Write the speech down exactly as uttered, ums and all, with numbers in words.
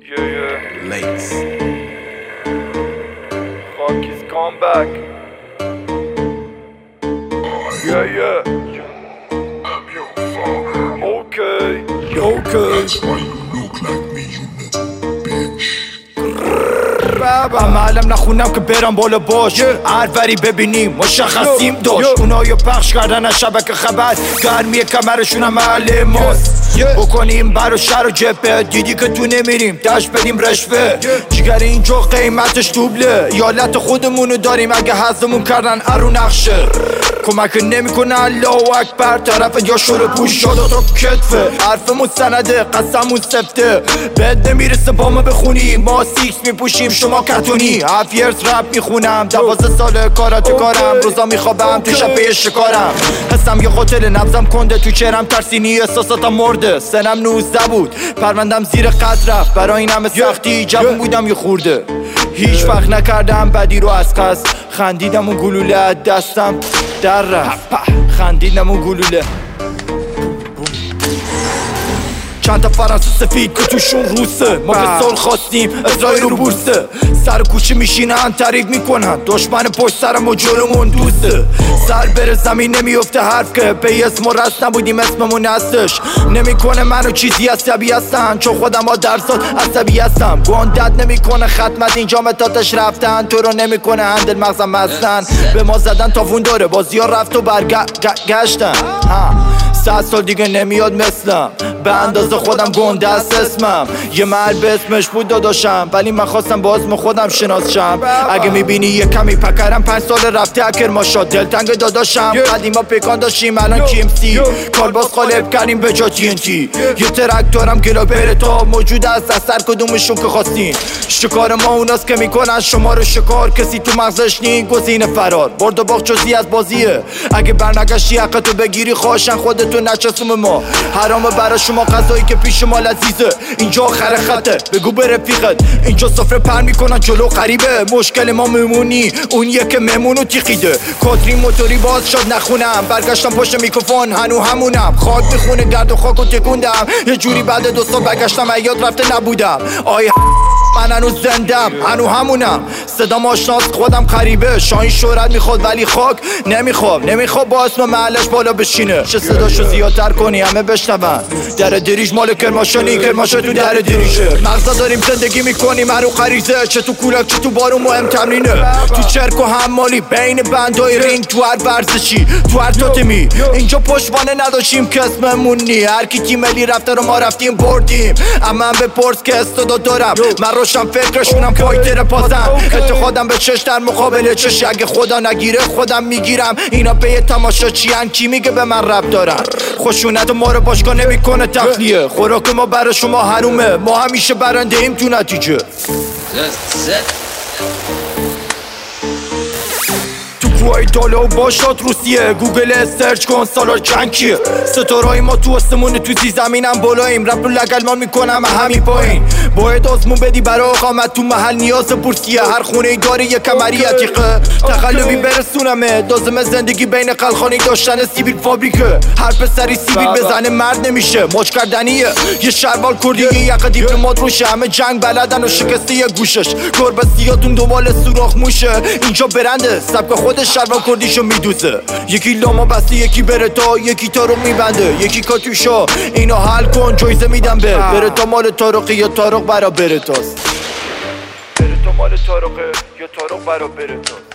Yeah, yeah. Lakes. Fuck his comeback. Yeah, yeah. Okay. Okay. That's why you look like me, you little bitch. عملم نخونم که برم بالا باش هر وری ببینیم مشخصیم داشت اونایو پخش کردن از شبکه خبر گرمی کمرشون محل ماست بکنیم برا شر و جبه دیدی که تو نمیریم دشت بدیم رشوه جگر اینجا قیمتش دوبله یالت خودمونو داریم اگه حضمون کردن ارو نقشه کمک نمیکنه الله اکبر طرف یا شور پوش شده تو کتفه حرفمون سنده قسمون سفته بد نمیرسه با ما بخونی ما سیکس میپوشیم شما کتونی هفت یرز رپ میخونم دوازه ساله کارات کارم روزا میخوابم تو شبه شکارم حسم یه قاتل نبزم کنده تو چرم ترسینی احساساتم مرده سنم نوزده بود پروندم زیر قد رفت برای این همه سختی جوون بودم یه خورده هیچ وقت نکردم بدی رو از قصد خندیدم و گلوله از دستم در رفت خندیدم و گلوله چند تا فرانسه سفید که توشون روسه ما که سال خواستیم اسرائیل رو بورسه سر کوچه میشینن تعریف میکنن دشمن پشت سرم و جلومون دوسته سر بره زمین نمیفته حرف که به اسم و رست نبودیم اسممون هستش نمیکنه منو چیزی عصبی هستن چون خودم ها درصد عصبی هستم گندت نمیکنه ختمت اینجا متاتش رفتن تو رو نمیکنه هندل مغزم هستن به ما زدن تافون داره بازی ها رفت و برگشتن صد سال دیگه نمیاد مثلم به اندازه خودم گنده است اسمم یه محل به اسمش بود داداشم ولی من خواستم با اسم خودم شناس شم اگه میبینی یه کمی پکرم پنج سال رفته اکر ماشا دلتنگ داداشم قدیما پیکان داشتیم الان کی ام سی کالباس قالب کردیم به جا تی ان تی یه ترکتورم گلا بره تا موجود است از سر کدومشون که خواستین شکار ما اوناست که میکنن شما رو شکار کسی تو مغزش نی گزینه فرار برد و باخت جزئی از بازیه اگه برنگشتی حقتو بگیری خواهشن خودتو نچسوم ما حرامه برا شما غذایی که پیش ما لذیذه اینجا آخر خطه بگو به رفیقت اینجا سفره پر میکنن جلو غریبه مشکل ما میمونی اون یک ممونو تیقیده کاترین موتوری باز شد نخونم برگشتم پشت میکروفون هنو همونم خاک میخونه گرد و خاکو تکوندم یه جوری بعد دو سال برگشتم عیاد رفته نبودم آی من هنوز زندم هنو همونم صدام آشناس خودم غریبه شاین شهرت میخواد ولی خاک نمیخواد نمیخواد با اسم محلش بالا بشینه چه صداشو زیادتر کنی همه بشنون در دریج مال کرماشانی کرماشا تو در دریجه مغزا داریم زندگی میکنیم هنو غریزه چه تو کولاک چه تو بارون مهم تمرینه تو چرک و حمالی بین بندای رینگ تو هر ورزشی تو هر توتمی اینجا پشتوانه نداشتیم که اسممون نی هر کی تیم ملی رفته رو ما رفتیم بردیم اما به پرس که استعداد دارم من روشن فکرشونم فایتر پازم اعتقادم به چش در مقابل چش اگه خدا نگیره خودم میگیرم اینا به یه تماشا چیان کی میگه به من رب دارن خشونت ما رو باشگاه نمیکنه تخلیه خوراک ما برای شما حرومه ما همیشه برنده ایم تو نتیجه کوهای داله و باشات روسیه گوگل سرچ کن سالار جنگ کیه ستارهای ما تو آسمون تو زی زمینم بالاییم رپ رو لگلمان میکنم همین پایین باید آسمون بدی برای اقامت تو محل نیاز بورسیه هر خونه ای داره یه کمری عتیقه تقلبی برسونمه دازم زندگی بین قلخانی داشتن سیبیل فابریکه هر پسری سیبیل بزنه مرد نمیشه ماچ کردنیه یه شروال کردی یه یقه دیپلمات روشه همه جنگ بلدن و شکسته یه گوشش گربه سیاتون دنبال سوراخ موشه اینجا برنده سبک خودش شروان کردیشو میدوزه یکی لاما بسته یکی برتا یکی تارو میبنده یکی کاتوشا اینو حل کن جایزه میدم به برتا مال تارقی یا تارق برا برتاست برتا مال تارقه یا تارق برا برتاست